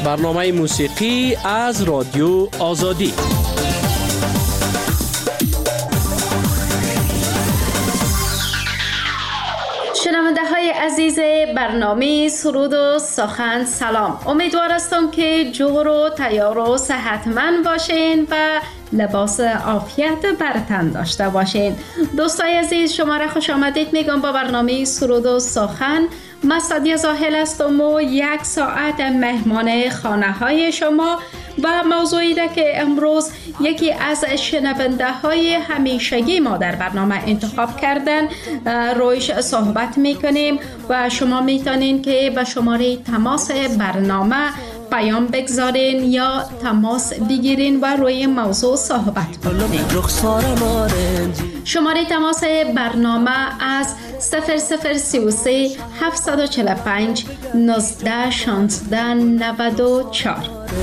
برنامه موسیقی از رادیو آزادی. شنونده های عزیز برنامه سرود و سخن، سلام. امیدوار هستم که جور و تیار و صحتمند باشین و لباس عافیت بر تن داشته باشین. دوستای عزیز، شما را خوش آمدید میگم با برنامه سرود و سخن. من سعدیه زاهل هستم و 1 ساعت مهمان خانه های شما و موضوعی را که امروز یکی از شنونده های همیشگی ما در برنامه انتخاب کردن رویش صحبت میکنیم و شما میتونین که به شماره تماس برنامه پیام بگذارین یا تماس بگیرین و روی موضوع صحبت کنین. شماره تماس برنامه از 0033 745 19 16 94.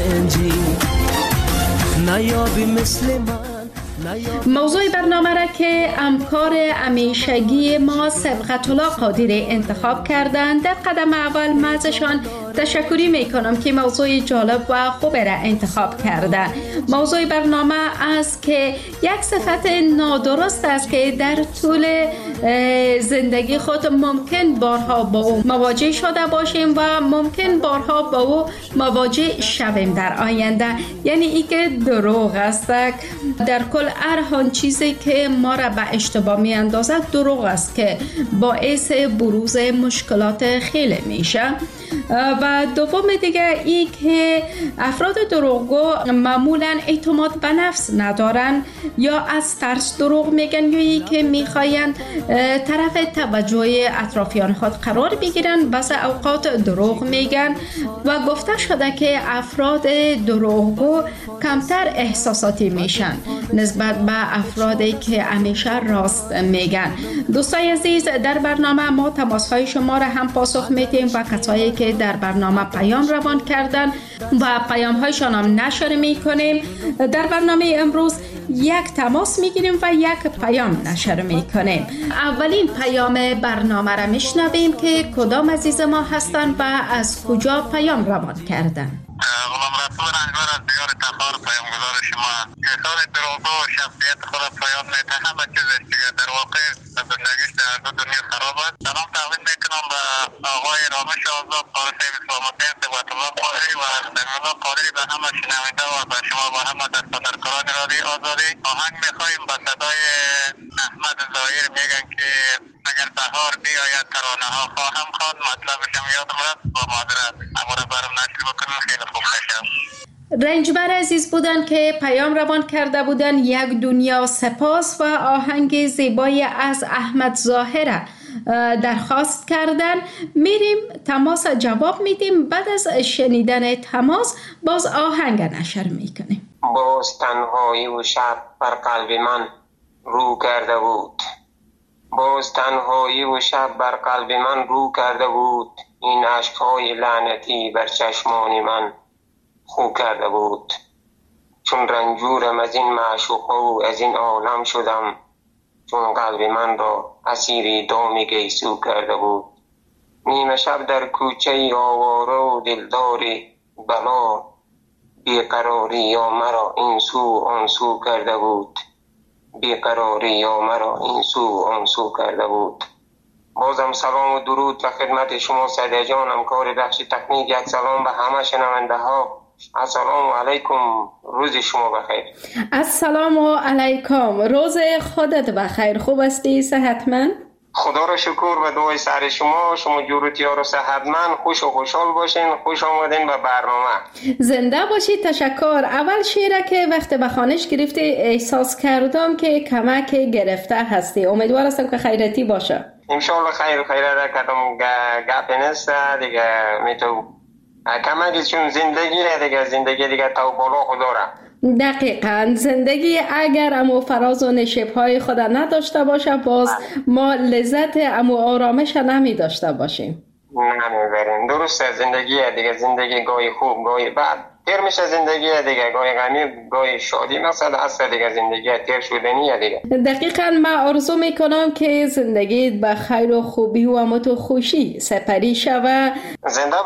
موضوع برنامه را که همکار همیشگی ما سبقت الله قادری انتخاب کردند، در قدم اول من ازشان تشکری میکنم که موضوع جالب و خوب را انتخاب کردن. موضوع برنامه است که یک صفت نادرست است که در طول زندگی خود ممکن بارها با او مواجه شده باشیم و ممکن بارها با او مواجه شویم در آینده، یعنی ای که دروغ است. در کل هر آن چیزی که ما را به اشتباه می اندازد دروغ است که باعث بروز مشکلات خیلی میشه. و دوم دیگه ای که افراد دروغگو معمولا اعتماد به نفس ندارن یا از ترس دروغ میگن یا ای که میخواین طرف توجه اطرافیان خود قرار بگیرن. بعض اوقات دروغ میگن و گفته شده که افراد دروغگو کمتر احساساتی میشن نسبت به افرادی که همیشه راست میگن. دوستای عزیز، در برنامه ما تماس‌های شما را هم پاسخ میدیم و کسایی که در برنامه پیام روان کردن و پیام‌هایشان هم نشر میکنیم. در برنامه امروز 1 تماس میگیریم و 1 پیام نشر میکنیم. اولین پیام برنامه را میشنویم که کدام عزیز ما هستند و از کجا پیام روان کردن. غلام رسول رنگار از دیار تخار پیامگذار شما. احسان دروغگو و شخصیت خود پایان میده. همه چیزش دیگه در واقع زندگیش در دو دنیا خراب است. سلام تقدیم میکنم به آقای رامش آزاد، پارسه اسلامتی، سبقت الله قادری و سمیع الله قادری، به همه شنونده و به شما و همه دستاندرکاران رادیو آزادی. آهنگ میخواهیم به صدای احمد ظاهر، میگن که اگر بهار بیاید ترانه ها خواهم خواند. مطلبشم یادم رفت با معذرت. اما را برام نشر بکنم، خیلی خوب بشم. رنجبر عزیز بودن که پیام روان کرده بودن. 1 دنیا سپاس و آهنگ زیبایی از احمد ظاهر درخواست کردن. میریم تماس جواب میدیم. بعد از شنیدن تماس باز آهنگ نشر میکنیم. باز تنهایی و شب بر قلب من رو کرده بود. باز تنهایی و شب بر قلب من رو کرده بود. این اشک‌های لعنتی بر چشمان من خو کرده بود. چون رنجورم از این معشوقا و از این عالم شدم، چون قلب من را اسیر دام گیسو کرده بود. نیمه شب در کوچه آواره و دلدار بلا، بیقراری یا مرا این سو آن سو کرده بود. بیقراری یا مرا این سو آن سو کرده بود. بازم سلام و درود و خدمت شما سعدیه جان، همکار بخش تکنیک. 1 سلام به همه شنونده ها. السلام علیکم، روز شما بخیر. السلام علیکم، روز خودت بخیر. خوب هستی؟ صحتمند؟ خدا را شکر و دعای سر شما جور و تیار و صحتمند، خوش و خوشحال باشین. خوش آمدین به برنامه. زنده باشید. تشکر. اول شعره که وقت به خوانش گرفتی احساس کردم که کمک گرفته هستی. امیدوار هستم که خیرتی باشه. انشالله خیر را کردم. گپ نیست دیگه، میتو کمک چون زندگی دیگه تا بالا خدا را. دقیقاً زندگی اگر امو فراز و نشیب‌های خود نداشته باشه، باز ما لذت امو آرامش نمی داشته باشیم. نمیبریم. درسته، زندگی گاهی خوب گاهی بد تیر میشه. زندگی دیگه گاهی غمی گاهی شادی مثلا هست دیگه. زندگی تیر شدنیه دیگه. دقیقاً من آرزو میکنم که زندگی به خیر و خوبی و امت و خوشی سپری شوه. زنده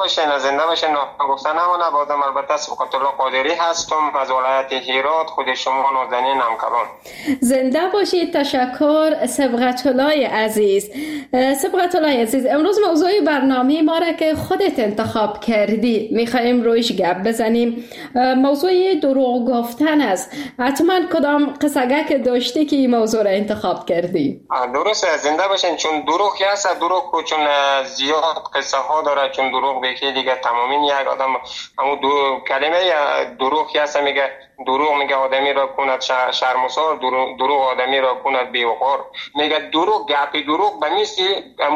باشین. گفتن نمونه. بازم البته صبغت الله قادری هستم از ولایت هرات، خود شما نازنین همکاران. زنده باشید. تشکر صبغت الله عزیز. صبغت الله عزیز، امروز موضوع برنامه ما را که خودت انتخاب کردی میخوایم رویش گپ بزنیم. موضوع دروغ گفتن است. حتما کدام قصه که داشتی که این موضوع را انتخاب کردی؟ درسته، زنده باشین. چون دروغ هست، دروغ چون زیاد قصه ها داره. چون دروغ بگی دیگه تمامین یک آدم همون کلمه دروغ هست. دروغ میگه آدمی را کند شرمسار، دروغ آدمی را کند بیوقار. میگه دروغ، گپی دروغ به مثل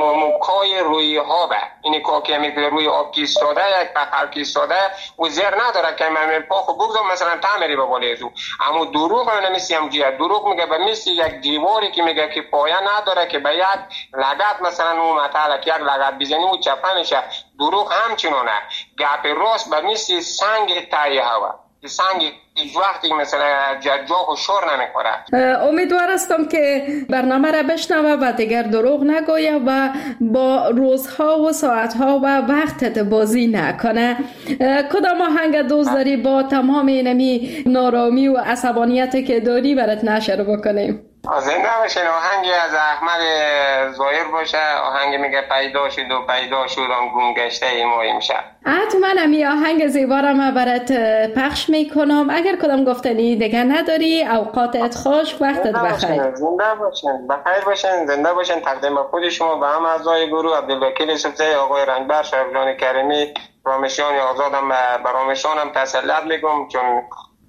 موکای روی ها به اینی که میگه روی آب کیستاده، یک پخر کیستاده و زیر نداره که من پاخو بگذارم مثلا تعمیری به بالی ازو. اما دروغ هم نمیسی هم جیه. دروغ میگه به مثل یک دیواری که میگه که پایه نداره که به یک لگت مثلا اون مطلق یک لگت بزنی و چپه میشه. دروغ همچنانه. گپ راست به مثل سنگ تایی هوا، سنگ وقتی مثلا جاغ و شور نمیخوره. امیدوار هستم که برنامه را بشنوه و دیگر دروغ نگویه و با روزها و ساعتها و وقتت بازی نکنه. کدام آهنگ دوست داری با تمام اینمی نارامی و عصبانیت که داری برات نشر بکنیم؟ زنده باشین. آهنگی از احمد ظاهر باشه. آهنگ میگه پیدا شد و پیدا شد آن گم گشته ما امشب. حتما همی آهنگ زیبا را من برات پخش میکنم. اگر کدام گفتنی دیگه نداری، اوقاتت خوش، وقتت بخیر. زنده باشین. بخیر باشین. زنده باشین. تقدیم خود شما به همه اعضای گروه عبدالوکیل سبزی، آقای رنگبر، شرفجان کریمی، رامشیان آزادم به رامشانم تسلیت میگم. چون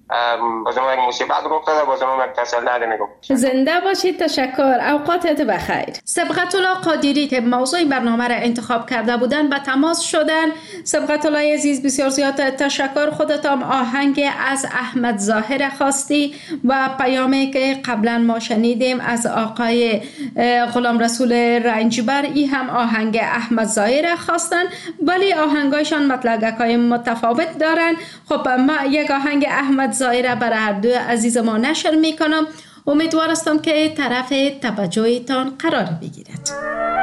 بازم یک مصیبت رخ داده، بازم یک تسلیت میگم. زنده باشید. تشکر. اوقاتت بخیر. صبغت الله قادری که موضوع برنامه را انتخاب کرده بودن به تماس شدن. صبغت الله عزیز بسیار زیاد تشکر. خودتام آهنگ از احمد ظاهر خواستی و پیامی که قبلا ما شنیدیم از آقای غلام رسول رنجبر، این هم آهنگ احمد ظاهر خواستن، ولی آهنگایشان مطلقای متفاوت دارن. خب ما یک آهنگ احمد ظاهر برای هر دو عزیز ما نشر میکنم. امیدوار هستم که طرف توجهتان قرار بگیرد.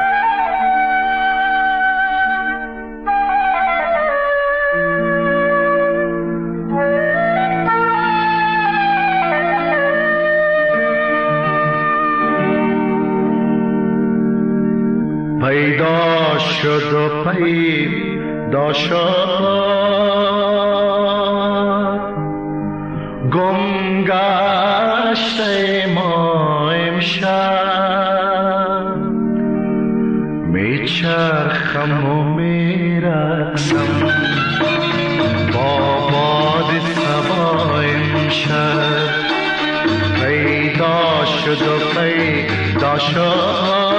پیدا شد و پیدا شد، گم گشته ما امشب. میچرخم و میرقصم با باد صبا امشب. پیدا شد و پیدا شد،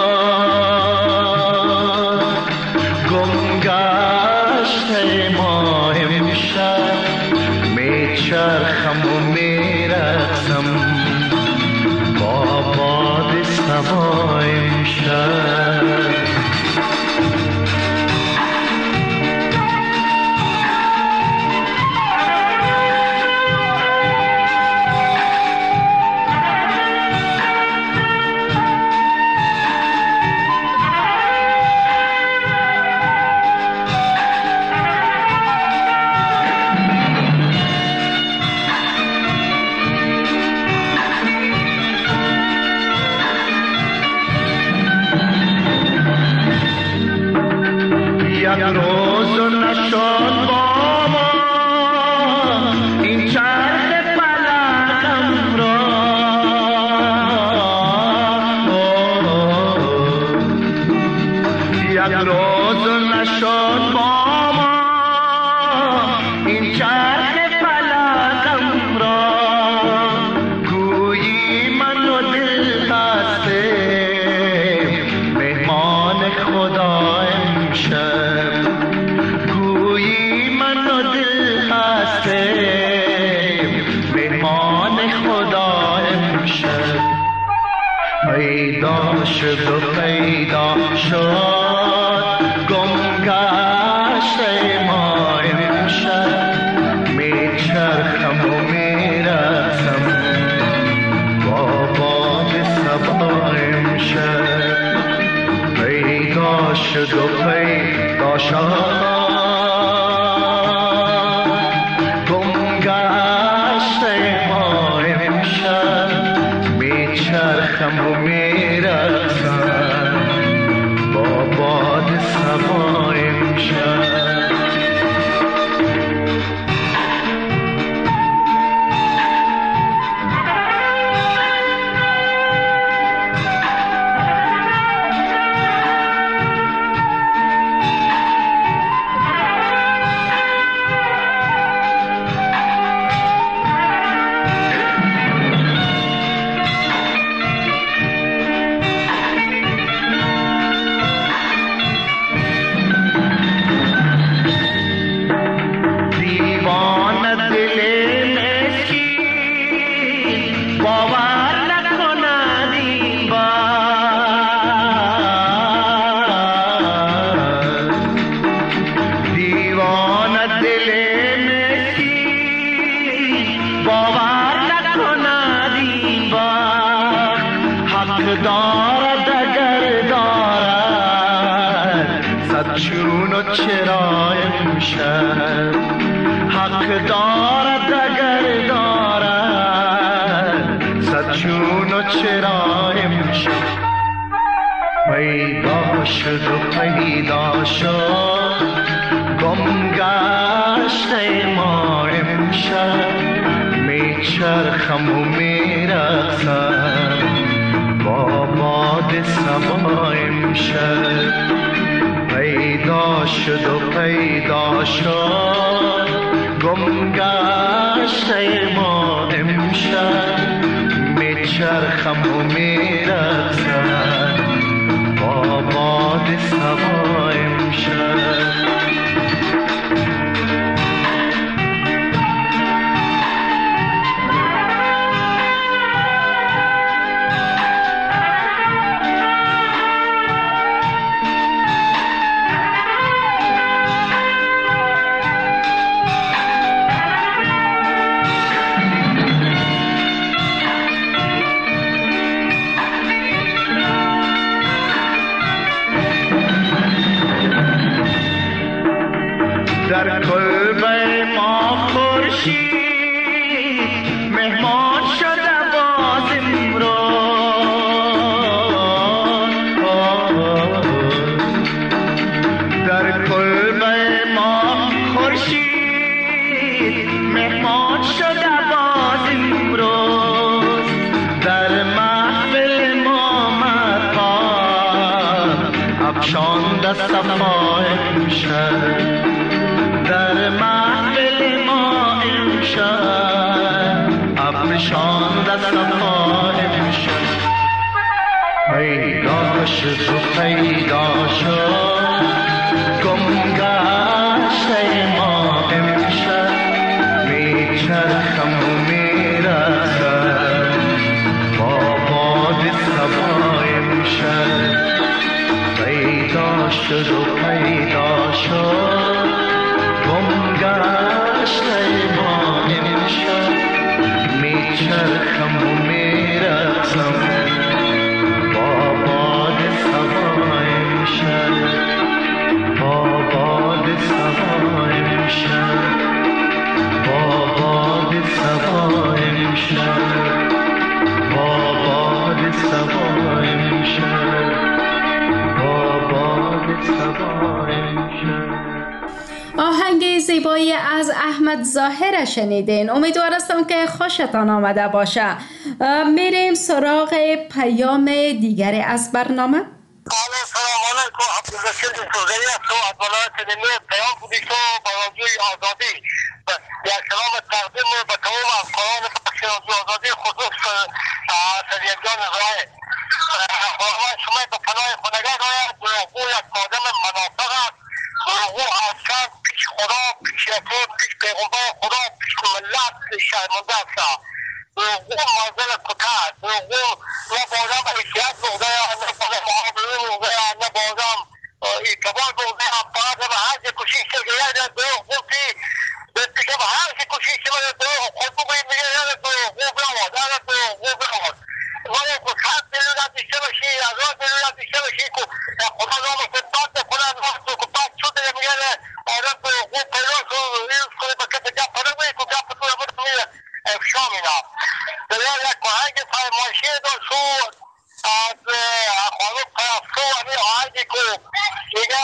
گم گشته ما امشب. میچرخم و میرقصم با باد صبا امشب. یک روز نشد با ما این چرخ فلکم را. یک روز نشد با ما این چرخ فلکم را. گویی من و دل بسته مهمان خدا امشب. گویی من و دل بسته مهمان خدا امشب. پیدا شد و پیدا شد، گم گشته ما امشب. میچرخم و میرقصم با باد صبا امشب. پیدا شد و پیدا شد، خم و میرقصم با باد صبا امشب. چرا امشب حق دارد اگر دارد صد چون و چرا امشب. پیدا شد و پیدا شد گم گشته ما امشب. میچرخم و میرقصم با باد صبا امشب. پیدا شد و پیدا شد گم گشته ما امشب. میچرخم و میرقصم با باد صبا امشب. در کلبه ما خورشید مهمان شده باز امروز. در کلبه ما خورشید مهمان شده باز امروز. در محفل ما مقام افشانده صفا امشب. در محفل ما امشب افشانده صفا امشب. پیدا شد و پیدا شد گم گشته ما امشب. میچرخم و میرقصم با باد صبا امشب. پیدا شد و پیدا شد گم گشته ما امشب. میچرخم و میرقصم با باد صبا امشب. با باد صبا امشب. با باد صبا امشب. با باد صبا امشب. با باد صبا امشب. آهنگ زیبایی از احمد ظاهر شنیدین. امیدوار هستم که خوشتان آمده باشه. میریم سراغ پیام دیگری از برنامه. سلام علیکم. عبدالرشید سوزی است و از ولایت نیمه پیام بودی تو با رادیوی آزادی یک سلام تقدیم به تمام افغانان پخش رادیو آزادی خصوص سریع جان رای شما به پناه خونگاه آید. او یک مادم منافق است. او اصلا پیش خدا، پیش یکون، پیش پیغمبر خدا، پیش ملت شرمنده است. او منزل کتا است. او نه بازم حیثیت بوده، نه بازم معامله بوده، نه بازم اعتبار بوده. فقط به هر چی کوشش کرده دروغ گفتی پیش به هر چی کوشش کرده دروغ خود بگویید میگه دروغ برود، دروغ برود. ولی صد میلیون بیشتر بشی، 1000 میلیون بیشتر بشی که خدا نام خدمت کنه. وقت که بعد شده میگه آدم دروغ پیدا شد این کنه به کسی جب پره بگی که جب پره بگی افشا میده. در یک آهنگ فرمایشی داشت از خانم پرستو و آهنگی که میگه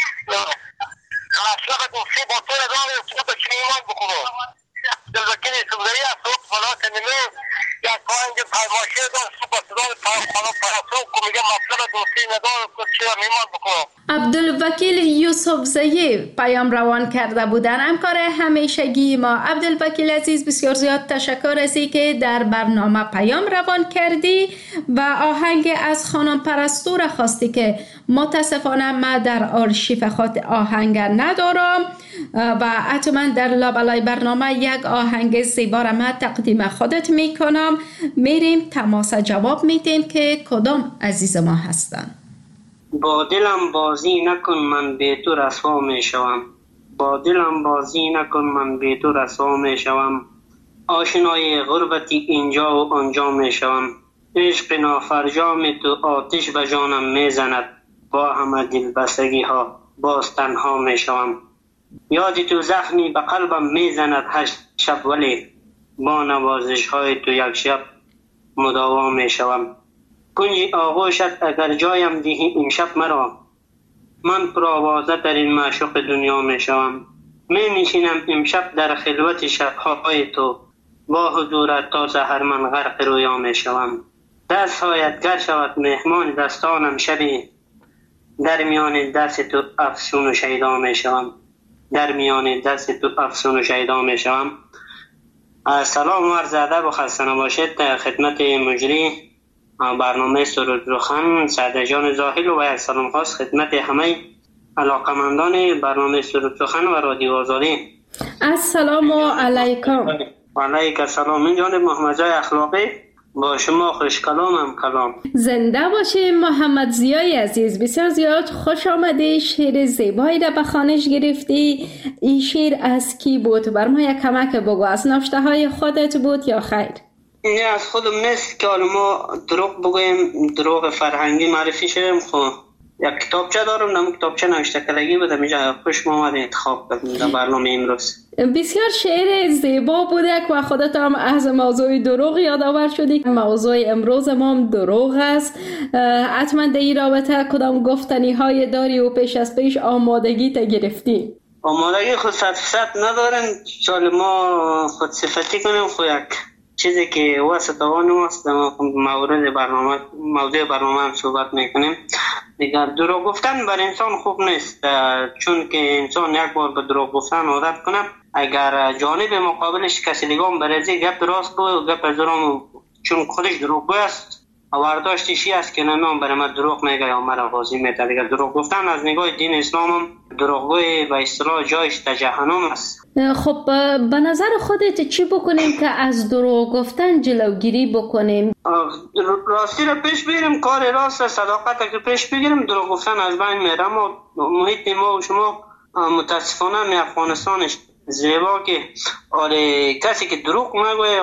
مطلب دوستی با تو نداره تو به چی ایمان بکنو دلوکیل سوزایی از تو فلات نمید یک آهنگ پرماشی دار تو با صدای خانم پرستو که میگه مطلب دوستی نداره تو چی ایمان بکنو. عبدالوکیل یوسفزئی پیام روان کرده بودن، همکار همیشگی ما. عبدالوکیل عزیز، بسیار زیاد تشکر از اینکه در برنامه پیام روان کردی و آهنگ از خانم پرستو را خواستی که متاسفانه من در آرشیف خود آهنگ ندارم و حتما در لابلای برنامه یک آهنگ زیبا را من تقدیم خودت میکنم. میریم تماس جواب میدیم که کدام عزیز ما هستن. با دلم بازی نکن من به تو رسوا می شوم، با دلم بازی نکن من به تو رسوا می شوم، آشنای غربتی اینجا و آنجا می شوم، عشق نافرجام تو آتش به جانم می زند، با همه دلبستگی ها باز تنها می شوم، یاد تو زخمی به قلبم می زند هر شب، ولی با نوازش های تو یک شب مداوا می شوم، کنج آغوشت اگر جایم دهی این شب مرا، من پرآوازه ترین معشوق دنیا می شوم، می نشینم امشب در خلوت شبهای تو، با حضورت تا سحر من غرق رویا می شوم، دست هایت گر شود مهمان دستانم شبی، در میان دست تو افسون و شیدا می شوم، در میان دست تو افسون و شیدا می شوم. سلام و عرض ادب و خسته نباشید خدمت مجری برنامه سرود سخن سعد جان زاهل و یک سلام خاص خدمت همه علاقمندان برنامه سرود سخن و رادیو آزادی. السلام علیکم. و علیک السلام. من جانب محمد زای اخلاقی با شما خوش کلامم کلام. زنده باشیم محمد زیای عزیز، بسیار زیاد خوش آمدی. شعر زیبایی را به خوانش گرفتی. این شعر از کی بود؟ بر ما یک کمک بگو. از نوشته های خودت بود یا خیر؟ این از خودم نیست که ما دروغ بگویم، دروغ فرهنگی معرفی شدیم. خب یک کتابچه دارم، نمو کتابچه نوشته کلگی بودم، اینجا خوش آمد انتخاب کردم در برنامه امروز. بسیار شعر زیبا بوده و خودت هم از موضوع دروغ یادآور شدی. موضوع امروز ما هم دروغ است. حتما در این رابطه کدام گفتنی های داری و پیش از پیش آمادگی تا گرفتی؟ آمادگی خود 100% نداریم، چون ما خود صفتی کنیم خود یک چیزی که واسه توان ماست. موضوع برنامه هم صحبت میکنیم. دیگر دروغ گفتن بر انسان خوب نیست، چون که انسان یک بار به دروغ گفتن عادت کنه، اگر جانب مقابلش کسی دیگه برازی گپ راست بود و گپ درام، چون خودش دروغگوی است و برداشتشی است که نمیان برای من دروغ میگه یا مرا بازی میده. دیگر دروغ گفتن از نگاه دین اسلام هم دروغگوی به اصطلاح جایش تا جهنم است. خب به نظر خودت چی بکنیم که از دروغ گفتن جلوگیری بکنیم؟ راستی را پیش بگیریم، کار راست صداقت که پیش بگیریم، دروغ گفتن از بین میره. اما محیط ما و شما متاسفانه می افغانستانش زیبا که کسی که دروغ نگوه،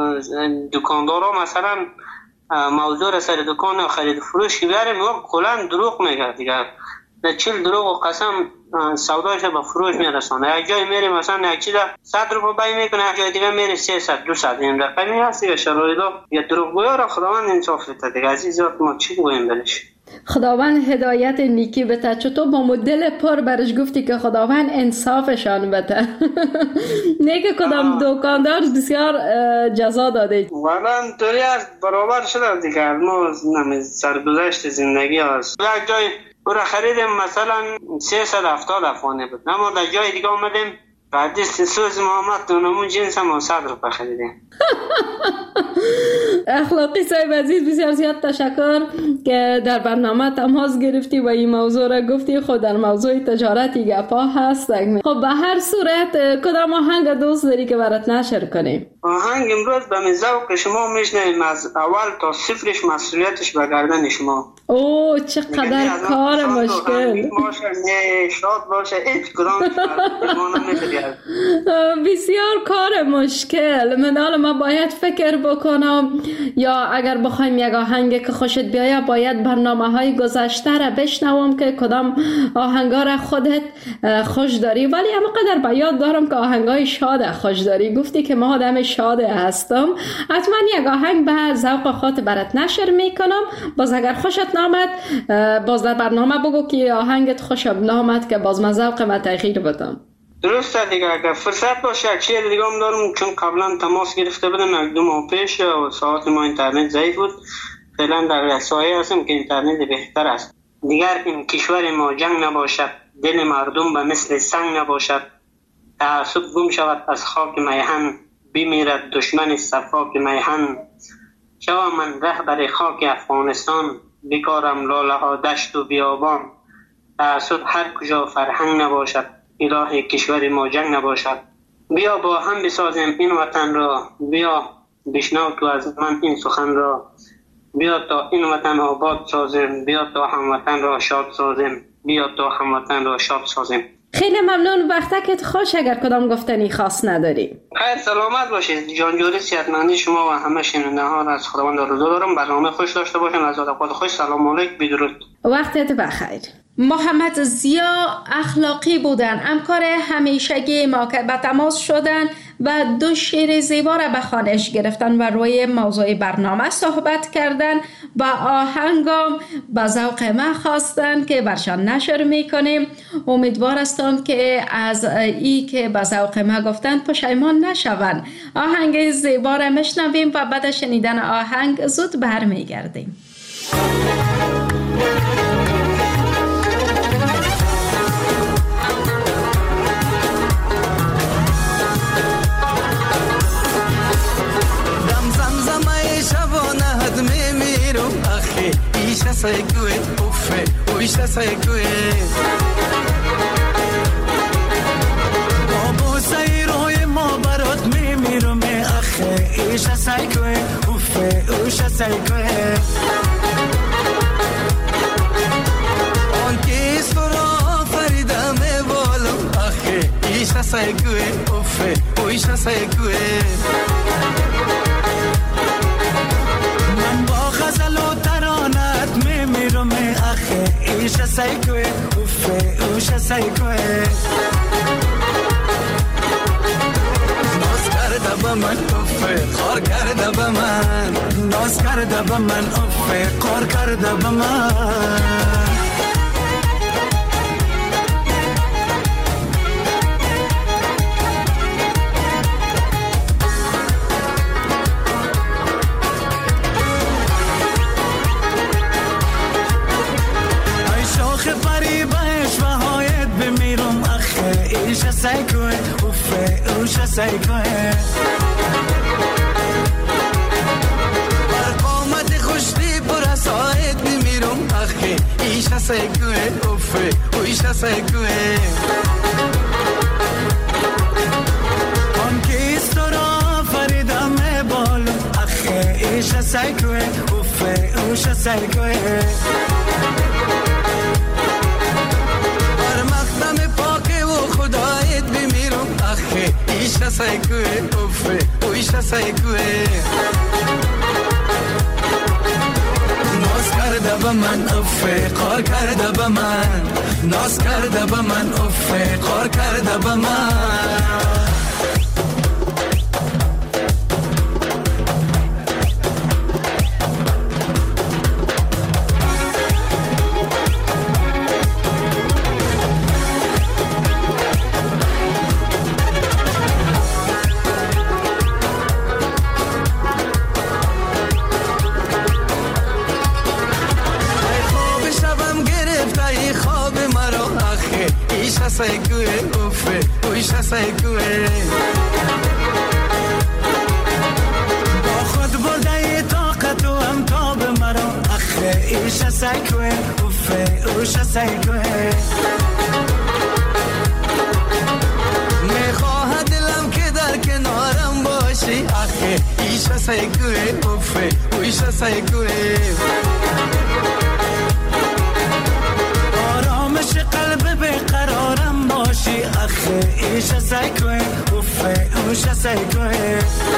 دکاندارا مثلا موضوع را سر دکان خرید فروش که بیاریم کلان دروغ میگه دیگر، در 40 دروغ و قسم سودایش به فروش میرسانه. یک جای میری مثلا یک چیز 100 روپیه بای میکنه، یک جای دیگه میری 300 200. این رقمی هست یا شرایطا یا دروغگویا را خداوند انصاف بده دیگه. عزیزات ما چی بگویم برش؟ خداوند هدایت نیکی بده. چطور با مدل پر برش گفتی که خداوند انصافشان بده. نه که کدام دکاندار بسیار جزا داده. والا طوری از برابر شده دیگه. ما سرگذشت زندگی هست. یک جای برای خریدیم مثلا 370 افغانی بود، اما در جای دیگه آمدیم بعدی سوز محمد دونمون جنس هم 100 روپیه خریدیم. اخلاقی صاحب عزیز، بسیار زیاد تشکر که در برنامه تماس گرفتی و این موضوع را گفتی. خود در موضوع تجارتی گپا هست. خب به هر صورت کدام آهنگ دوست داری که برات نشر کنیم؟ آهنگ امروز به ذوق شما میشنویم، از اول تا صفرش مسئولیتش به گردن شما. اوه چقدر کار مشکل. باشه شاد باشه هیچ کدام شما نمیشه. کرد. بسیار کار مشکل. من باید فکر بکنم، یا اگر بخوایم یک آهنگ که خوشت بیاید باید برنامه‌های گذشته را بشنوم که کدام آهنگا را خودت خوش داری. ولی اما قدر به یاد دارم که آهنگای شاد خوش داری. گفتی که ما آدم شاد هستم، حتما یک آهنگ به ذوق خودت برات نشر میکنم. باز اگر خوشت نامد باز در برنامه بگو که آهنگت خوشم نامد که باز من ذوق من تغییر بدم. درسته دیگه، اگر فرصت باشه یک چیز دیگه هم دارم، چون قبلا تماس گرفته بودم 1-2 ماه پیش و ساعت ما اینترنت ضعیف بود. فعلا در سایه هستم که اینترنت بهتر است. دیگر این کشور ما جنگ نباشد، دل مردم به مثل سنگ نباشد. تعصب گم شود از خاک میهن، بمیرد دشمن صفاک میهن. شوم من رهبر خاک افغانستان، بکارم لاله ها دشت و بیابان. تعصب هر کجا فرهنگ نباشد، الهی کشور ما جنگ نباشد. بیا با هم بسازیم این وطن را، بیا بشنو تو از من این سخن را. بیا تا این وطن آباد سازیم، بیا تا هموطن را شاد سازیم، بیا تا هموطن را شاد سازیم. خیلی ممنون. وقتت خوش. اگر کدام گفتنی خاص نداری. خیر سلامت باشید. جانجوری صحتمندی شما و همه شنونده ها از خداوند آرزو دارم. برنامه خوش داشته باشین. از خود خوش. سلام علیکم. بدرود. وقتت بخیر. محمد ضیا اخلاقی بودن، همکار همیشگی ما که به تماس شدن و 2 شعر زیبا را به خوانش گرفتن و روی موضوع برنامه صحبت کردن. با آهنگم به ذوق من خواستن که برشان نشر میکنیم. امیدوار هستم که از ای که به ذوق من گفتن پشیمان نشون. آهنگ زیبا را میشنویم و بعد شنیدن آهنگ زود برمیگردیم. ایشا سایکوه اوفه اویشا سایکوه بابو سایروی ما برات میمیرم اخه ایشا سایکوه اوفه اویشا سایکوه آن کیس فرا فریدم بالم اخه ایشا سایکوه اوفه اویشا سایکوه من با غزل و ترانت میمیرم اخه ایشا سایکوه اوفه اوشا سایکوه ناز کرده با من اوفه خار کرده با من ناز کرده با من اوفه خار کرده با من ایشا سایکوه اوفه اوشا سایکوه بر قامت خوشتی پر ساعت بمیرم اخی ایشا سایکوه اوفه اوشا سایکوه آن کیست را فریدم بالم اخی ایشا سایکوه اوفه اوشا سایکوه بر مقدم پاک و خدایت بمیرم اخی ایشا سایکوه اوفه اویشا سایکوه ناز کرده با من اوفه خار کرده با من ناز کرده با من اوفه خار کرده با من سایکوه اوفه اویشا سایکوه با خود برده طاقت و امتاب مرا اخه ایشا سایکوه اوفه اوشا سایکوه میخواه دلم که در کنارم باشی اخه ایشا سایکوه اوفه اویشا سایکوه آرامش قلب بقرارم باشی اخه ایش سکوه افه اوش سکوه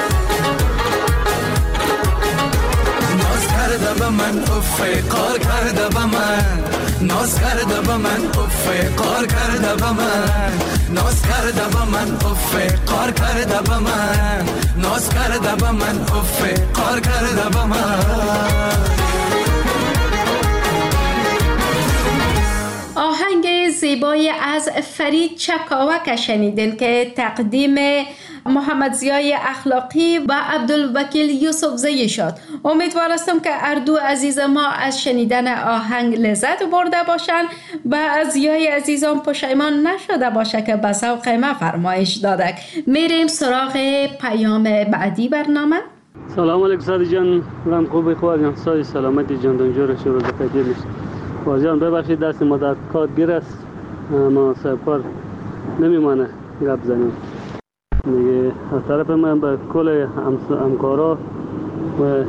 ناز کرده به من افه قار کرده به من ناز کرده به من افه قار کرده به من ناز کرده به من افه قار کرده به من ناز کرده به من افه قار کرده به من. آهنگ زیبای از فرید چکاوک شنیدین که تقدیم محمد ضیای اخلاقی و عبدالوکیل یوسفزئی شد. امیدوار هستم که اردو عزیز ما از شنیدن آهنگ لذت برده باشند و از ضیای عزیزان پشیمان نشده باشه که به ذوق ما فرمایش دادک. میریم سراغ پیام بعدی برنامه. سلام علیکم سادی جان، من خوبی جان، سای سلامتی جان دنجور شروع بخیر میشه. واجان ببخشید دست ما در کار گیر است، ما سپار نمیمانه گپ زنیم دیگه. از طرف من به کل همکارا و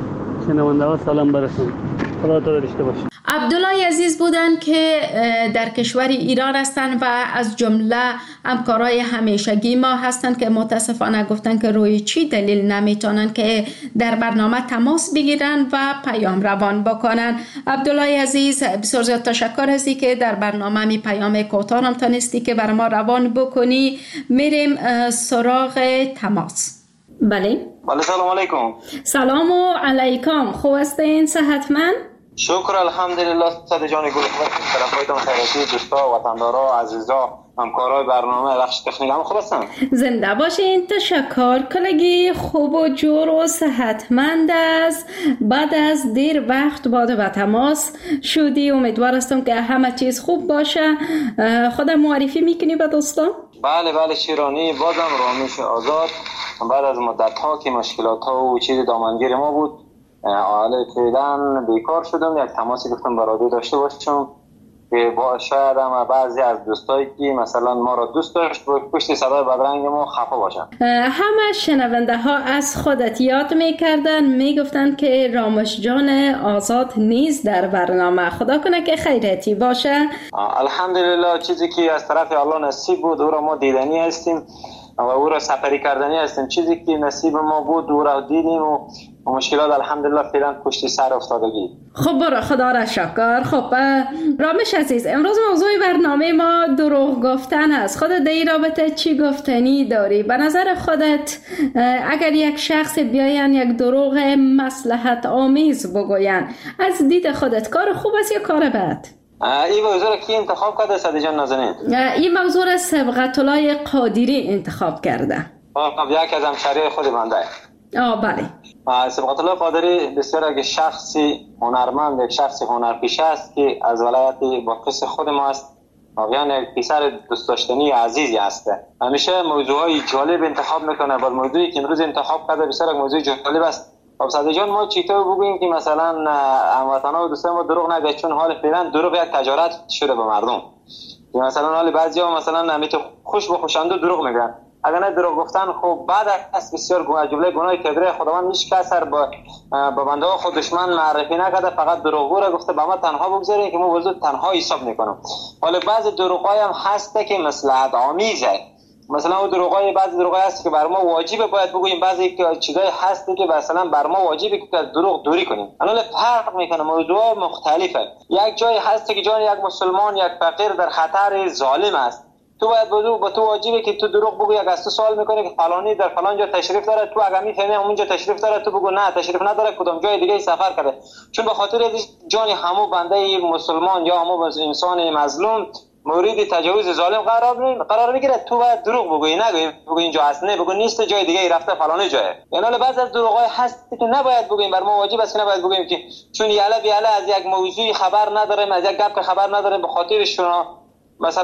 شنونده ها سلام برسون. خدا تو داشته باشه. عبدالله عزیز بودن که در کشور ایران هستند و از جمله همکارای همیشگی ما هستند که متاسفانه گفتن که روی چی دلیل نمیتونن که در برنامه تماس بگیرن و پیام روان بکنن. عبدالله عزیز بسیار زیاد تشکر هستی که در برنامه می پیام کوتاه هم تانستی که بر ما روان بکنی. میریم سراغ تماس. بله سلام علیکم. سلام علیکم. خوب هستین؟ صحتمند؟ شکر الحمدلله. صد جان گل طرفایتان خیراتی، دوستا، وطندارا، عزیزا، همکارای برنامه بخش تکنیک هم خوب هستن؟ زنده باشین. تشکر. کلگی خوب و جور و صحتمند است. بعد از دیر وقت بعد به تماس شدی. امیدوار هستم که همه چیز خوب باشه. خودم معرفی میکنی به دوستان؟ بله شیرانی، بازم رامش آزاد. بعد از مدت ها که مشکلات ها و چیز دامنگیر ما بود، حالا فعلا بیکار شدم. یک تماسی گفتم برادر داشته باشم که شاید هم بعضی از دوستایی که مثلا ما را دوست داشت پشت صدای بدرنگ ما خفه باشن. همه شنونده ها از خودت یاد میکردن، میگفتن که رامش جان آزاد نیست در برنامه. خدا کنه که خیرتی باشه. الحمدلله چیزی که از طرف الله نصیب بود او را ما دیدنی هستیم و او را سپری کردنی هستیم. چیزی که نصیب ما بود او را دیدیم و مشکلات الحمدلله فعلا پشت سر افتادگی. خب برو، خدا را شکر. خب رامش عزیز، امروز موضوع برنامه ما دروغ گفتن است. خودت در این رابطه چی گفتنی داری؟ به نظر خودت اگر یک شخص بیاین یک دروغ مصلحت آمیز بگوین، از دید خودت کار خوب است یا کار بد؟ این موضوع را کی انتخاب کرده صدی جان نازنین؟ این موضوع را صبغت الله قادری انتخاب کرده. یک از همشهری خود بنده. بله. صبغت الله قادری بسیار یک شخصی هنرمند، یک شخصی هنرپیشه است که از ولایت باقیس خود ما است. یعنی یک پسر دوست داشتنی عزیزی است. همیشه موضوعهای جالب انتخاب میکنه. بعد موضوعی که امروز انتخاب کرده بسیار یک موضوع جالب است. خب صدی جان، ما چطور بگوییم که مثلا هموطنا و دوستان ما دروغ نگه، چون حال فعلا دروغ یک تجارت شده به مردم. مثلا حال بعضیا مثلا نمیت خوش به خوشنده دروغ میگن. اگر نه دروغ گفتن خب بعد از بسیار جمله گناه کبیره خداوند هیچ کس با بنده ها خود دشمن معرفی نکرده، فقط دروغگو را گفته به ما تنها بگذارید که ما وضو تنها حساب میکنم. حالا بعضی دروغای هم هسته که مصلحت آمیزه. مثلا اون دروغای بعضی دروغای هست که بر ما واجبه باید بگوییم، بعضی چیزای هست که مثلا بر ما واجبه که دروغ دوری کنیم. الان فرق میکنه، موضوع مختلفه. یک جای هست که جان یک مسلمان، یک فقیر در خطر ظالم است، تو باید به تو واجبه که تو دروغ بگو. یک از تو سوال میکنه که فلانی در فلان جا تشریف داره، تو اگه میفهمی اونجا تشریف داره تو بگو نه تشریف نداره، کدام جای دیگه سفر کرده. چون به خاطر جان همو بنده مسلمان یا همو انسان مظلوم مورد تجاوز ظالم قرار میگیره، تو باید دروغ بگویی، نگویی بگو اینجا هست، نه بگو نیست، جای دیگه رفته فلانی جایه. یعنی بعضی از دروغای هست که نباید بگوییم، بر ما واجب است که نباید بگوییم، که چون یاله بیاله از یک موضوع خبر نداریم، از یک گپ خبر نداریم، به خاطر شما مثلا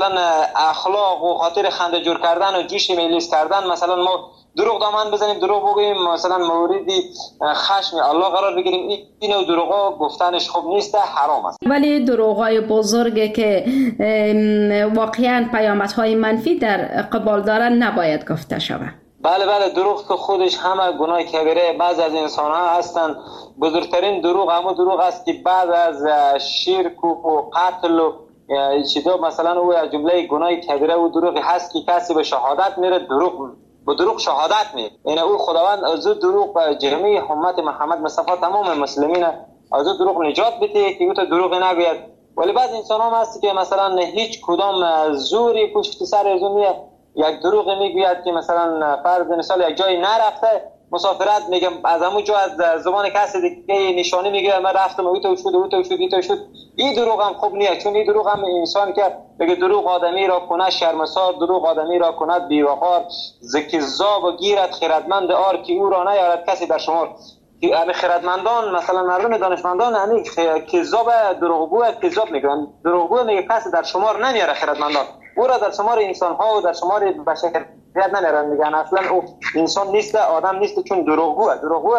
اخلاق و خاطر خنده جور کردن و جوش میلیس کردن مثلا ما دروغ دامن بزنیم، دروغ بگوییم، مثلا موردی خشم الله قرار بگیریم. اینو دروغا گفتنش خوب نیست، حرام است. ولی دروغای بزرگی که واقعا پیامدهای منفی در قبال دارن نباید گفته شود. بله دروغ که خودش همه گناه کبیره. بعض از انسان ها هستن بزرگترین دروغ همون دروغ است که بعد از شرک و قتل و چیزا مثلا او از جمله گناه کبیره و دروغ هست که کسی به شهادت میره به دروغ شهادت میره. یعنی او خداوند از دروغ جمعی امت محمد مصطفی تمام مسلمین از دروغ نجات بده که او تو دروغ نگوید. ولی بعض انسان هم هست که مثلا هیچ کدام زوری پشت سر از اون یک دروغ میگوید که مثلا فرض مثال یک جایی نرفته مسافرت میگم از همون جا از زبان کسی دیگه نشانی میگه من رفتم و تو شد. این دروغ هم خوب نیست، چون این دروغ هم انسان که بگه دروغ آدمی را کنه شرمسار، دروغ آدمی را کند بی‌وقار، ذکی‌زا و گیرد خردمند آر که او را نیارد کسی در شمار. همه خردمندان مثلا مردم دانشمندان همین کذاب دروغگو کذاب میگن، دروغگو میگه کسی در شمار نمیاره خردمندان، او را در شمار انسان ها و در شمار بشر نمیارن، میگن اصلا او انسان نیست آدم نیست چون دروغگو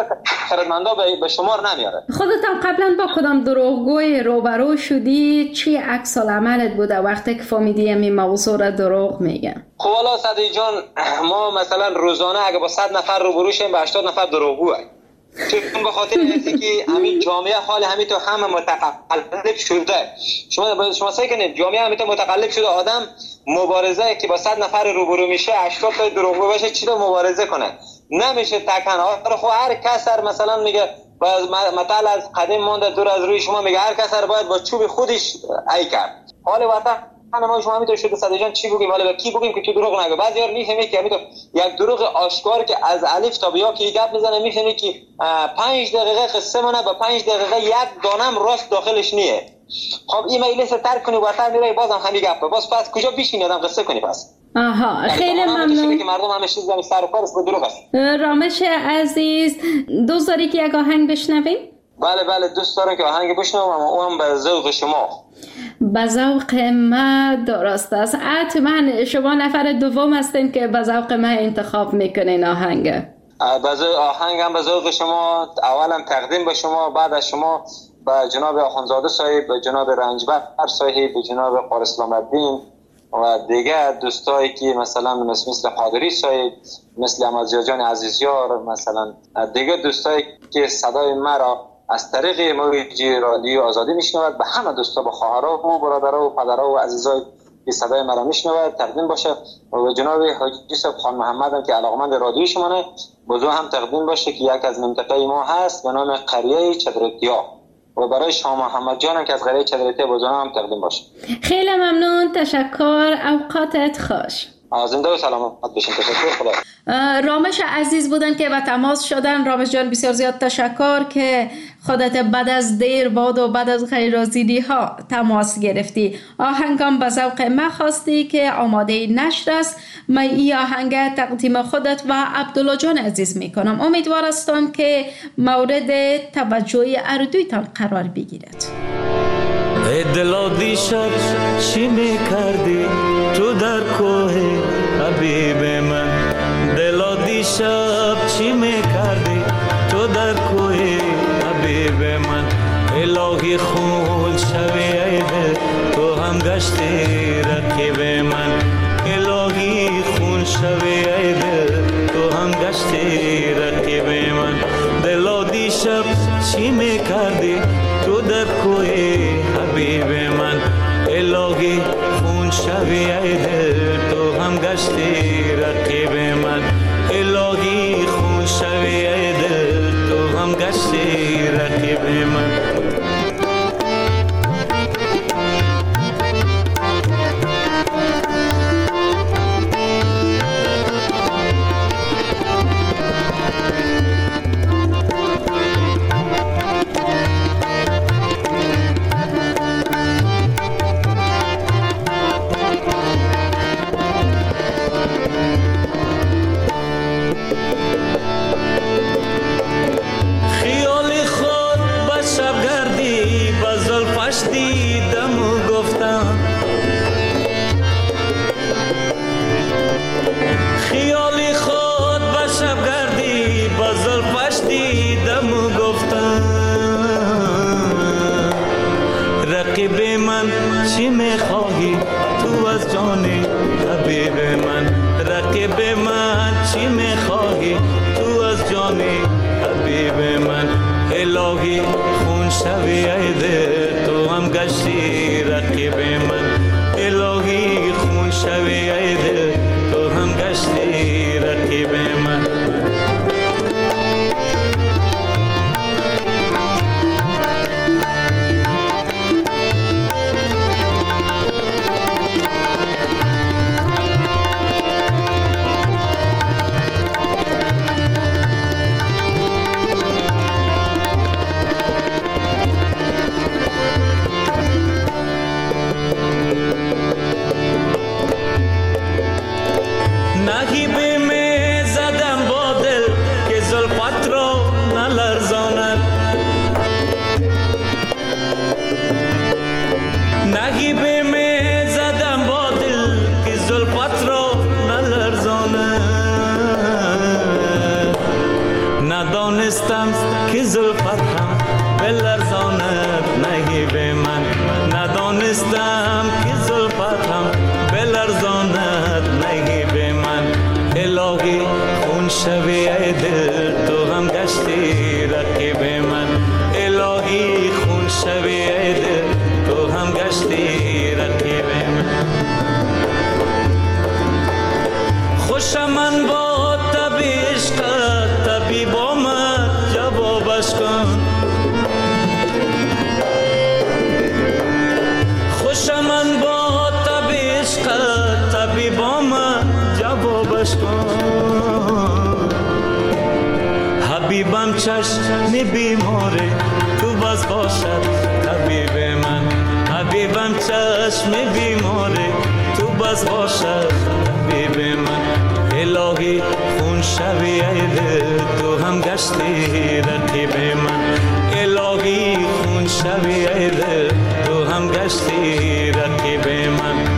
خردمندا به شمار نمیاره. خودت قبلا با کدام دروغگوی روبرو شدی؟ چی عکس العملت بوده وقتی که فهمیدی این موضوع را دروغ میگن؟ خب والا صدی جان ما مثلا روزانه اگه با 100 نفر روبرو شیم به 80 نفر دروغگو چون به خاطر اینکه که همین جامعه حال همین تو همه متقلب شده. شما سعی کنید جامعه همین تو متقلب شده، آدم مبارزه که با 100 نفر روبرو میشه 80 تا دروغگو باشه چی رو مبارزه کنه نمیشه تکن. خب هر کس مثلا میگه مثلا از قدیم مونده دور از روی شما، میگه هر کس باید با چوب خودش ای کرد. حال وطن ما شما میتونید شده صد جان چی بگیم، حالا کی بگیم که تو دروغ نگه. بعضی وقت میفهمی که همین یک دروغ آشکار که از الف تا به یا که گپ میزنه، میفهمی که 5 دقیقه قصه مونه با 5 دقیقه یک دانم راست داخلش نیه. خب این مجلس ترک کنی وطن میره بازم همین گپ، باز پس کجا بشینی آدم قصه کنی پس. خیلی ممنون که مردم همه چیز زمین سر و کارش به دروغ است. رامش عزیز دوست داری که یک آهنگ بشنویم؟ بله دوست دارم که آهنگ بشنوم، اما اون به ذوق شما. به ذوق من درست است. حتما شما نفر دوم هستین که به ذوق من انتخاب میکنین آهنگ. آهنگ هم به ذوق شما، اولا تقدیم به شما، بعد از شما به جناب آخوندزاده صاحب، به جناب رنجبر صاحب، به جناب قاری اسلام الدین و دیگه دوستایی که مثلا مثل قادری صاحب، مثل احمد جان عزیزیار، مثلا دیگه دوستایی که صدای مرا از طریق موج رادیو آزادی میشنود، به همه دوستا، به خواهرها و برادرها و پدرها و عزیزای که صدای مرا میشنود تقدیم باشه. و جناب حاجی صاحب خان محمد هم که علاقمند رادیوی شمانه بزرگ هم تقدیم باشه که یک از منطقه ما هست به نام قریه چدرتیا، و برای شما محمد جان که از قریه چدرتیا بزرگ هم تقدیم باشه. خیلی ممنون، تشکر، اوقاتت خوش. زنده و سلامت باشین. تشکر. خدا. رامش عزیز بودن که به تماس شدن. رامش جان بسیار زیاد تشکر که خودت بعد از دیر باد و بعد از غیرازیدی ها تماس گرفتی. آهنگام به ذوق من خواستی که آماده نشر است. من این آهنگ تقدیم خودت و عبدالله جان عزیز میکنم. امیدوار هستم که مورد توجه اردویتان قرار بگیرد. ای دلا دیشب چی میکردی تو در کوه حبیب من؟ دلا دیشب چی میکردی تو در کوه حبیب من؟ الهی خون شوی ای دل تو هم گشتی رقیب من. الهی خون شوی ای دل تو هم گشتی رقیب من. دلا دیشب چی میکردی تو در کوه حبیب من؟ الهی خون شوی ای دل تو هم گشتی رقیب من. الهی خون شوی ای دل تو هم گشتی رقیب من. چی میخواهی تو از جان حبیب من؟ رقیب من چی میخواهی تو از جان حبیب من؟ الهی خون شوی ای دل تو هم گشتی رقیب من الهی خون شوی ای دل تو هم گشتی رقیب من ندانستم که زلفت هم بلرزاند نگیب من ندانستم که زلفت هم بلرزاند نگیب من الهی خون شوی ای دل تو هم گشتی رقیب من الهی خون شوی ای دل تو هم گشتی رقیب من خوشم من با طبع عشقت طبیب آمد جوابش کن خوشم من با طبع عشقت طبیب آمد جوابش کن حبیبم چشم بیماره تو بس باشد طبیب من حبیبم چشم بیماره تو بس باشد طبیب من الهی خون شوی ای دل تو هم گشتی رقیب من الهی خون شوی ای دل تو هم گشتی رقیب من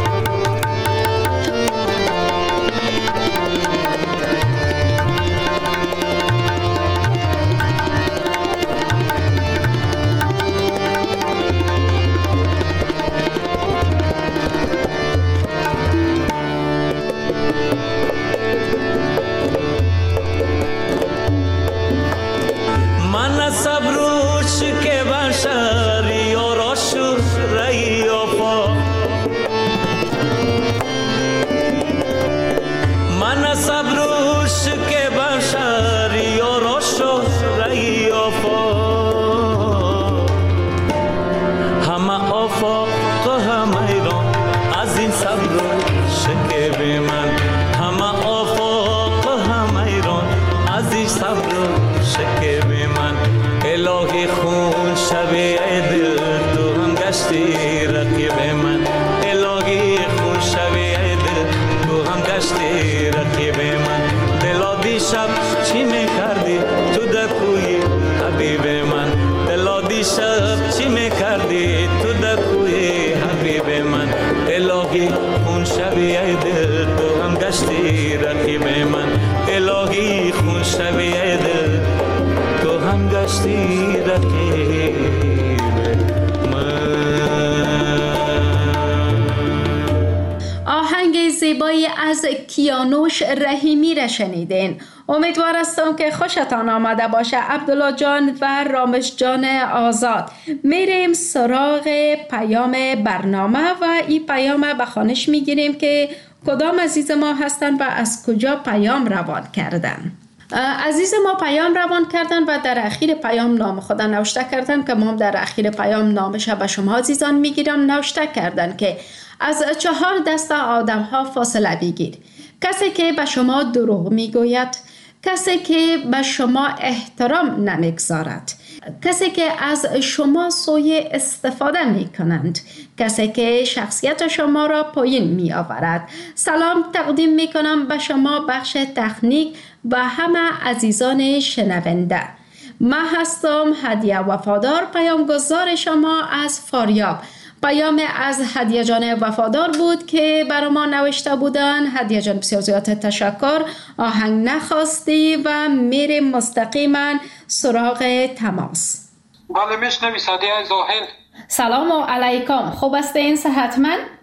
آهنگ زیبایی از کیانوش رحیمی را شنیدین. امیدوار هستم که خوشتان آمده باشه. عبدالله جان و رامش جان آزاد. میریم سراغ پیام برنامه و این پیام به خوانش میگیریم که کدام عزیز ما هستن و از کجا پیام روان کردن. عزیز ما پیام روان کردن و در اخیر پیام نام خود نوشته کردن که ما در اخیر پیام نامش به شما عزیزان میگیرم. نوشته کردن که از 4 دسته آدم ها فاصله بگیر. کسی که به شما دروغ میگوید، کسی که به شما احترام نمیگذارد، کسی که از شما سوء استفاده می کنند، کسی که شخصیت شما را پایین می آورد. سلام تقدیم می کنم به شما بخش تکنیک و همه عزیزان شنونده. من هستم هدیه وفادار، پیامگذار شما از فاریاب. پیام از هدیه جان وفادار بود که برای ما نوشته بودن. هدیه جان بسیار زیاد تشکر. آهنگ نخواستی و میریم مستقیما سراغ تماس. بله میشنوی سادیه زاهل. سلام علیکم، خوب هستین؟ صحتمند؟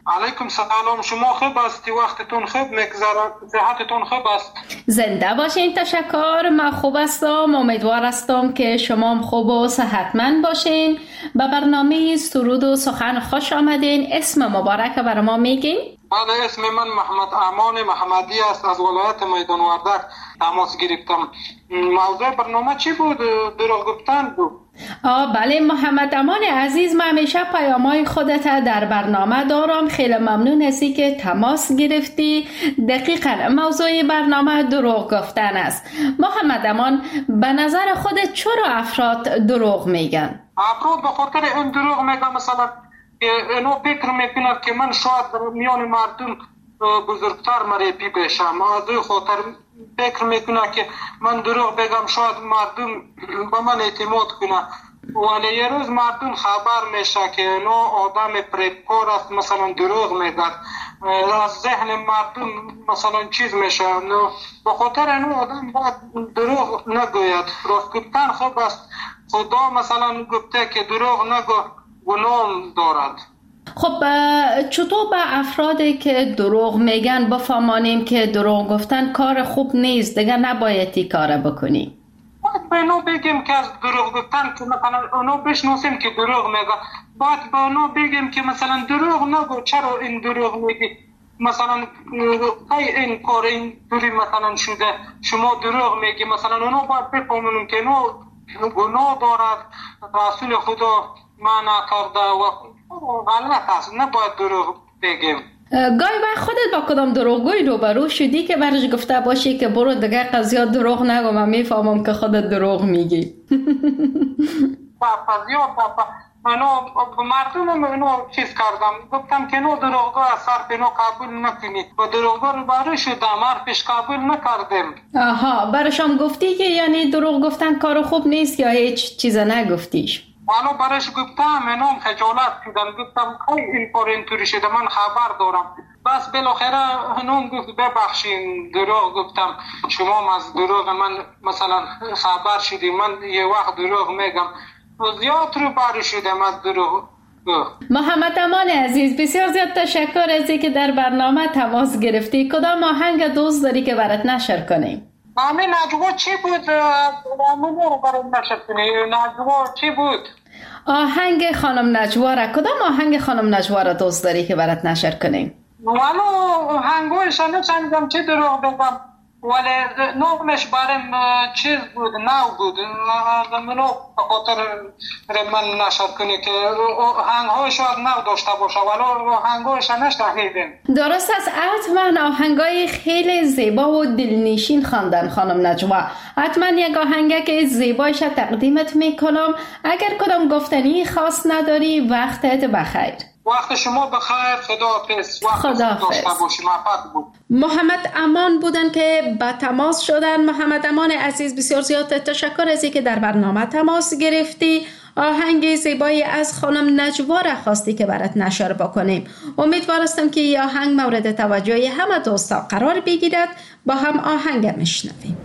علیکم سلام، شما خوب هستی؟ وقتتون خوب میگذره؟ صحتتون خوب است؟ زنده باشین. تشکر، من خوب هستم. امیدوار هستم که شما هم خوب و صحتمند باشین. به برنامه سرود و سخن خوش آمدین. اسم مبارک برای ما میگین؟ بله، اسم من محمد امان محمدی است، از ولایت میدان وردک تماس گرفتم. موضوع برنامه چی بود؟ دروغ گفتن بود. بله محمد امان عزیز، من همیشه پیام‌های خودت در برنامه دارم. خیلی ممنون هستی که تماس گرفتی. دقیقاً موضوع برنامه دروغ گفتن است. محمد امان، به نظر خودت چرا افراد دروغ میگن؟ افراد به خاطر این دروغ میگن، مثلا اینو فکر میکنن که من شاید میان مردم بزرگتر مرپی بشم، از این خاطر فکر میکنه که من دروغ بگم شاید مردم به من اعتماد کنه. ولی یه روز مردم خبر میشه که اینو آدم پریبکار است، مثلا دروغ میگد، از ذهن مردم مثلا چیز میشه. به خاطر اینو آدم باید دروغ نگوید. راست گفتن خوب است. خدا مثلا گفته که دروغ نگو، گناه دارد. خب چطور به افرادی که دروغ میگن بفهمانیم که دروغ گفتن کار خوب نیست، دیگه نبایدی کار بکنی؟ باید به اینو بگیم که از دروغ گفتن که مثلا اونو بشناسیم که دروغ میگه. باید به اونو بگیم که مثلا دروغ نگو، چرا این دروغ میگی؟ مثلا این کار این دوری مثلا شده، شما دروغ میگی. مثلا اونو باید بفهمونیم که اونو گناه دارد، رسول خدا منع کرده و غلط است، نباید دروغ بگیم. گاهی وقت خودت با کدام دروغگوی روبرو شدی که برش گفته باشی که برو دیگه قضیه دروغ نگو، من میفهمم که خودت دروغ میگی؟ منو مردم منو چیز کردم، گفتم که نو دروغگو از صرف اینو قبول نکنید و دروغگو روبرو شدم، حرفش قبول نکردم. برشم گفتی که یعنی دروغ گفتن کار خوب نیست یا هیچ چیز نگفتیش؟ منو برش گفتم، اینم خجالت شدم، گفتم این کار اینطوری شده، من خبر دارم. بس بالاخره اینم گفت ببخشین دروغ گفتم، شما از دروغ من مثلا خبر شدی، من یه وقت دروغ میگم، زیاد رو برو شدم از دروغ. محمد امان عزیز، بسیار زیاد تشکر از اینکه در برنامه تماس گرفتی. کدام آهنگ دوست داری که برات نشر کنیم؟ همین نجوا چی بود؟ رو برات نشر کنیم. نجوا چی بود؟ آهنگ خانم نجوا را. کدام آهنگ خانم نجوا را دوست داری که برات نشر کنیم؟ ولو آهنگوش نشنیدم، چه دروغ بگم، ولی نامش برام چیز بود، نو بود. منو به خاطر من نشد کنی که آهنگ‌های شاید نو داشته باشه، ولی آهنگ‌هایش نشنیدم. درست است. حتما آهنگای خیلی زیبا و دلنشین خواندن خانم نجوا. حتما یک آهنگ که زیبایش تقدیمت میکنم. اگر کدام گفتنی خاص نداری وقتت بخیر. وقت شما بخیر. خداحافظ. خداحافظ. محمد امان بودن که با تماس شدن. محمد امان عزیز، بسیار زیاد تشکر از اینکه در برنامه تماس گرفتی. آهنگ زیبایی از خانم نجوا را خواستی که برات نشر بکنیم. امیدوار هستم که این آهنگ مورد توجه همه دوستا قرار بگیرد. با هم آهنگ میشنویم.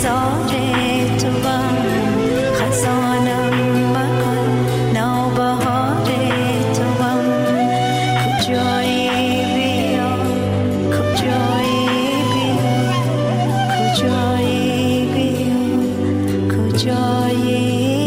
انتظار توام خزانم مکن نوبهار توام کجایی بیا کجایی بیا کجایی بیا کجایی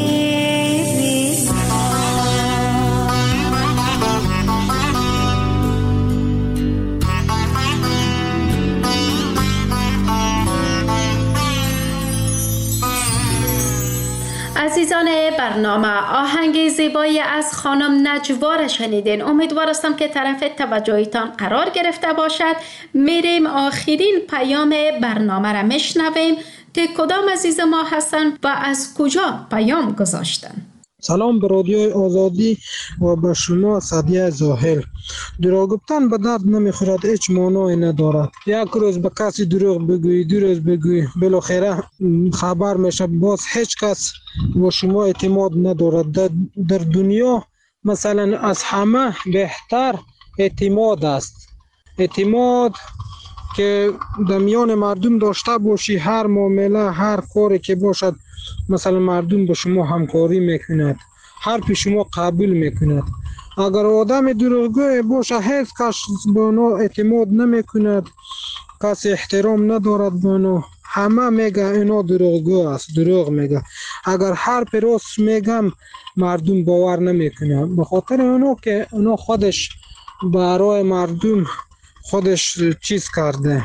عزیزان برنامه، آهنگ زیبایی از خانم نجوا را شنیدین. امیدوارم که طرف توجهتان قرار گرفته باشد. میریم آخرین پیام برنامه را میشنویم که کدام عزیز ما هستن و از کجا پیام گذاشتن. سلام به رادیوی آزادی و به شما سعدیه زاهل. دروغ گفتن به درد نمیخورد، هیچ معنی ندارد. یک روز به کسی دروغ بگویی، دو روز بگویی، بالاخره خبر میشه باز هیچ کس به شما اعتماد ندارد. در دنیا مثلا از همه بهتر اعتماد است. اعتماد که در میان مردم داشته باشی، هر معامله، هر کاری که باشد، مثلا مردم با شما همکاری میکند، حرف شما قبول میکند. اگر آدم دروغگو باشه، هیچ کس به اونو اعتماد نمیکند، کسی احترام ندارد به اونو، همه میگه اینا دروغگو است، دروغ میگه. اگر حرف راست میگم مردم باور نمیکنه، به خاطر اونو که اونو خودش برای مردم خودش چیز کرده،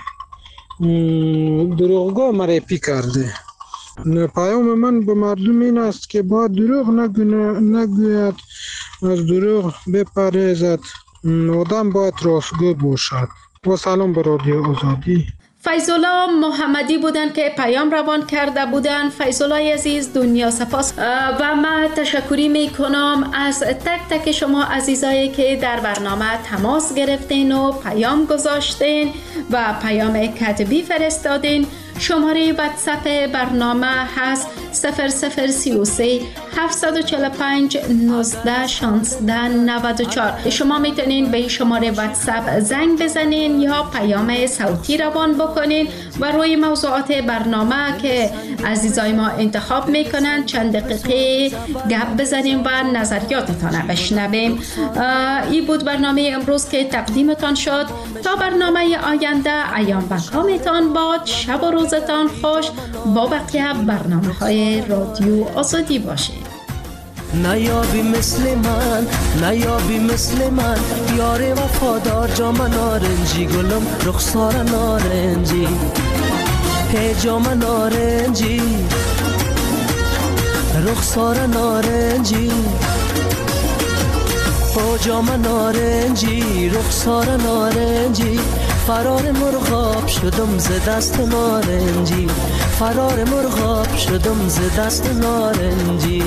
دروغگو معرفی کرده. پیام من به مردم این است که باید دروغ نگوید، از دروغ بپرهیزد، آدم باید راستگو باشد. و سلام به رادیو آزادی. فیض‌الله محمدی بودن که پیام روان کرده بودن. فیض‌الله عزیز، دنیا سپاس و من تشکری میکنم از تک تک شما عزیزایی که در برنامه تماس گرفتین و پیام گذاشتین و پیام کتبی فرستادین. شماره واتساپ برنامه هست 0033 745 19 16 94. شما میتونین به این شماره واتساپ زنگ بزنین یا پیام صوتی روان بکنین و روی موضوعات برنامه که عزیزای ما انتخاب میکنن چند دقیقه گپ بزنیم و نظریاتتان بشنویم. این بود برنامه امروز که تقدیمتان شد. تا برنامه آینده ایام و کامتان باد. شب و روزتان خوش. با بقیه برنامه های رادیو آزادی باشید. نیابی مثل من، نیابی مثل من، یار وفادار، جام نارنجی، گلم رخسار نارنجی، هی جام نارنجی، رخسار نارنجی، او جام نارنجی، رخسار نارنجی. فرار مرغاب شدم ز دست نارنجی، فرار مرغاب شدم ز دست نارنجی.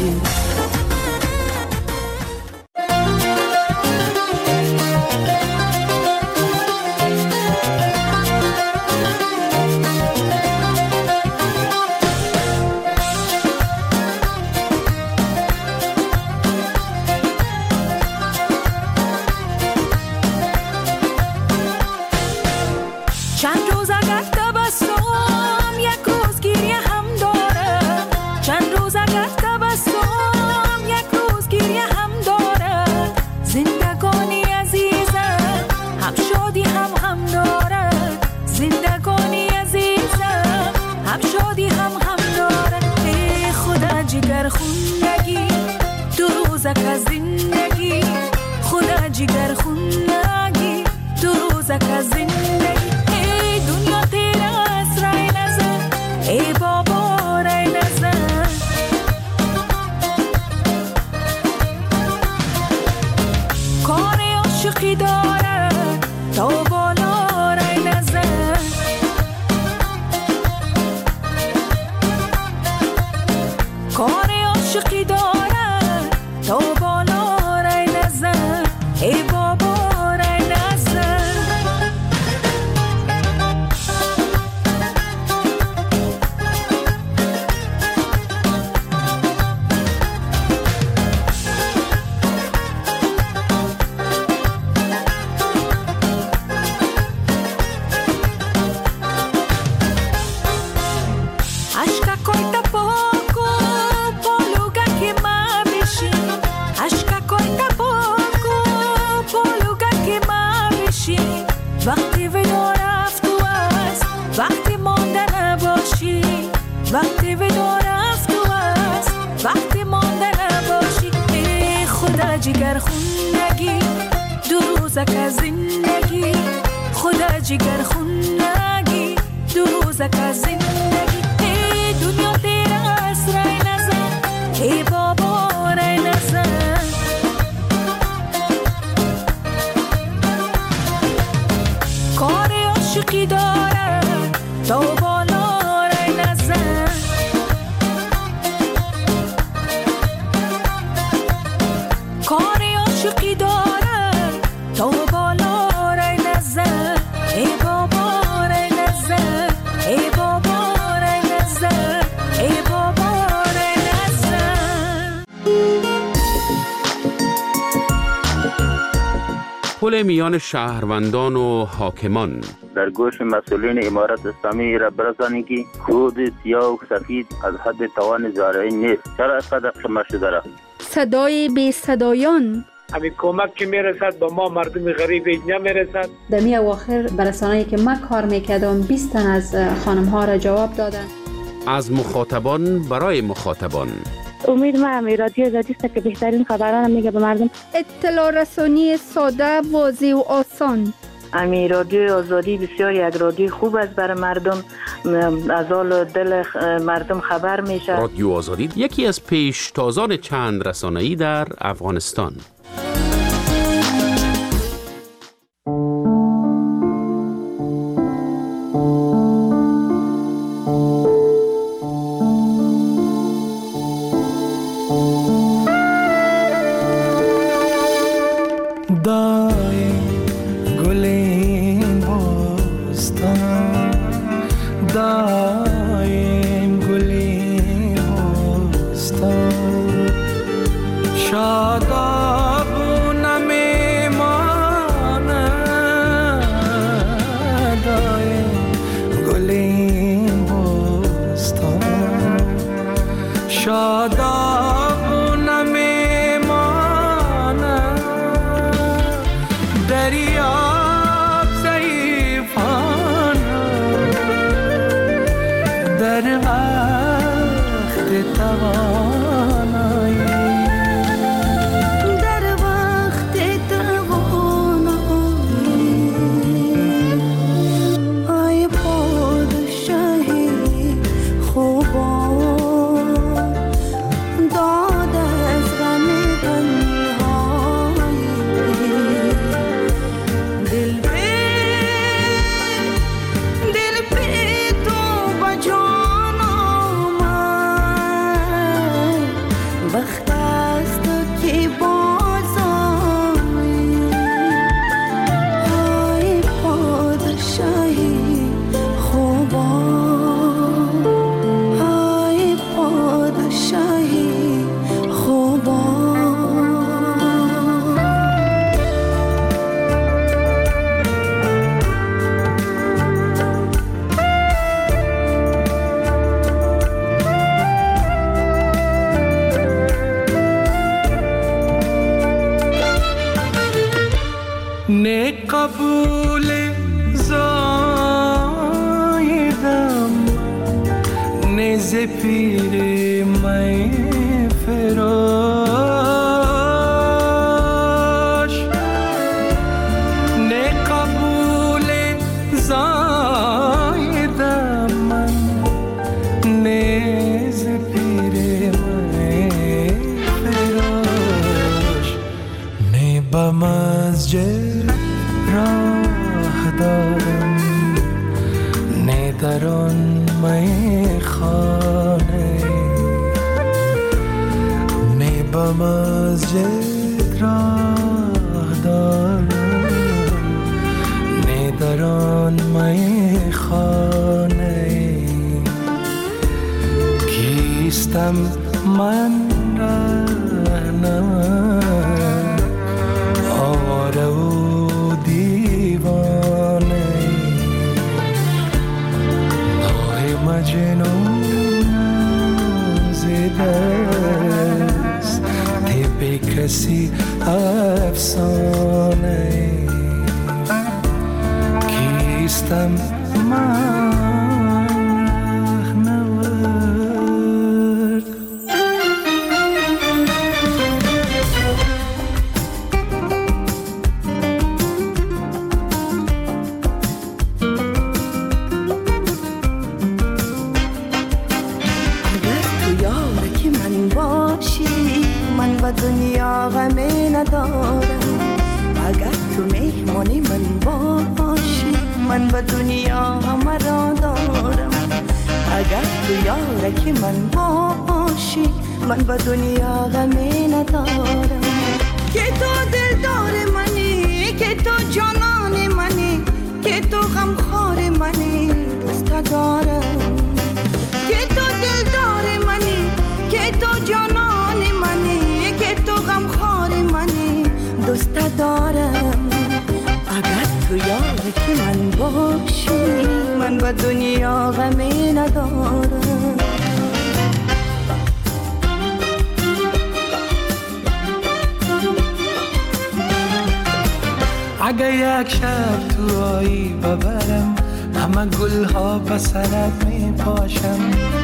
کاری به دو رفت و است وقتی مانده نباشی ای خدا جگر خونگی دو روزک از زندگی خدا جگر خونگی دو روزک از زندگی ای دنیا تیر است رای نزن ای بابا رای نزن کار عاشقی داره تا بالا رای نزن کار عاشقی داره تا بالا رای نزن ای بابا رای نزن ای بابا رای نزن ای بابا رای نزن پل میان شهروندان و حاکمان در گوش مسئولین امارت اسلامی را برسانید که خود سیاه و سفید از حد توان زارعی نیست. چرا اینقدر شما شده را؟ صدای بی صدایان همین کمک که میرسد با ما مردم غریب نمیرسد. در می اواخر برسانه‌ای که من کار میکردم 20 تن از خانم ها را جواب دادن. از مخاطبان برای مخاطبان. امید ما رادیو آزادی است که بهترین خبران میگه به مردم. اطلاع رسانی ساده، واضح و آسان. امی رادیو آزادی بسیار یک رادیو خوب است برای مردم، از حال دل مردم خبر میشه. رادیو آزادی یکی از پیشتازان چند رسانه‌ای در افغانستان. باشی من به دنیا غمی ندارم. اگر تو مهمانی من باشی من به دنیا همه را دارم. اگر تو یارکی من باشی من به دنیا غمی ندارم. که تو دلدار منی که تو جانان منی که تو غمخوار منی دوست دارم. که تو دلدار منی که تو جانان منی که تو غمخوار منی دوست دارم. اگر تو یارکی من باشی من به دنیا غمی ندارم. اگه یک شب تو آیی ببرم همه گل ها به سرت می پاشم.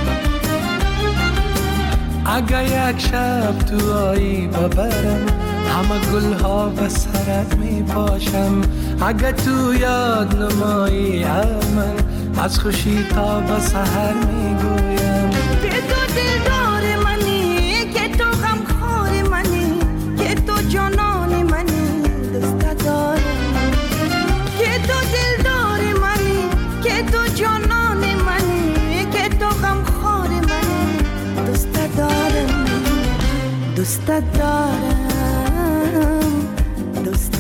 اگه یک شب تو آیی ببرم همه گل ها به سرت می پاشم. اگه تو یاد نمایی من از خوشی تا به سحر می گویم. که تو دلدار منی که تو غمخوار منی که تو جانان منی دوست دارم. که تو دلدار منی که تو جانان منی که تو غمخوار منی دوست دارم. دوست دارم دوست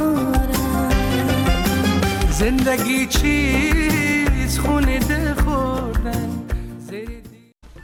دارم. زندگی چیز خون دل خود